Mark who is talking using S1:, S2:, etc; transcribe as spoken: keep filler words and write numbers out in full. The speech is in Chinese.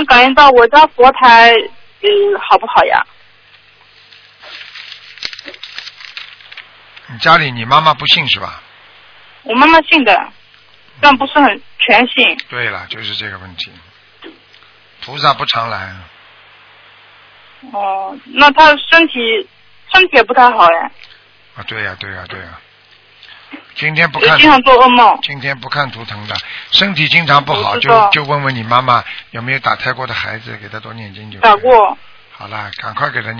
S1: 能感应到我家佛台呃好不好呀？
S2: 你家里你妈妈不信是吧？
S1: 我妈妈信的，但不是很全信。
S2: 对了，就是这个问题，菩萨不常来。
S1: 哦，那她身体身体也不太好哎。
S2: 啊，对呀、对呀、对呀、今天不看，
S1: 经常做噩梦。
S2: 今天不看图腾的，身体经常不好，就就问问你妈妈有没有打胎过的孩子，给她多念经就可以。
S1: 打过。
S2: 好了，赶快给她念。